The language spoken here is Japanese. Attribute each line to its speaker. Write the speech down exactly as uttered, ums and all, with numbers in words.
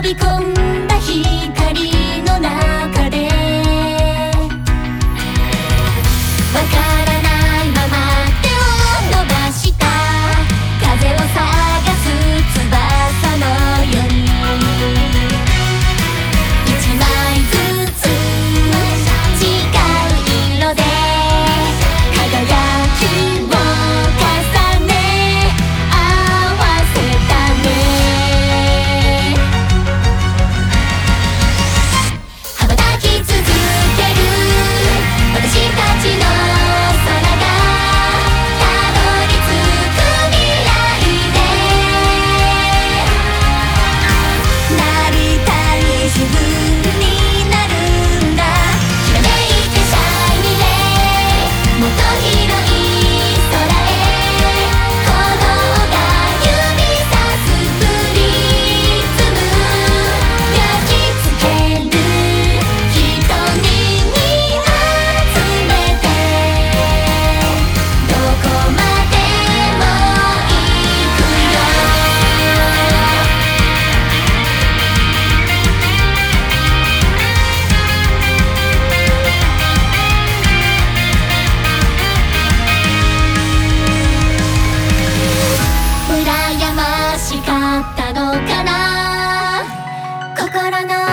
Speaker 1: び込んだ光の中でわからないまま手を伸ばした風を探す翼のように一枚ずつ違う色で輝きを重ね合わせたね。羽ばたき続ける私たちの空がたどり着く未来でなりたい自分になるんだ。ひらめいてシャイニーレイもっと広い空へ鼓動が指さすプリズム焼き付ける瞳に集めてどこまでも行くよ。羨ましかったのかな心の